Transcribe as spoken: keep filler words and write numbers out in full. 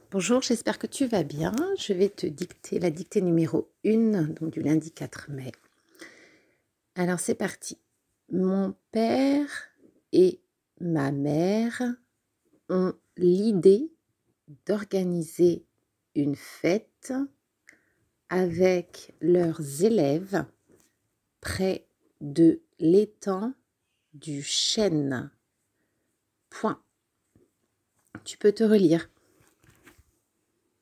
Bonjour, j'espère que tu vas bien. Je vais te dicter la dictée numéro un, donc du lundi quatre mai. Alors c'est parti. Mon père et ma mère ont l'idée d'organiser une fête avec leurs élèves près de l'étang du Chêne. Point. Tu peux te relire.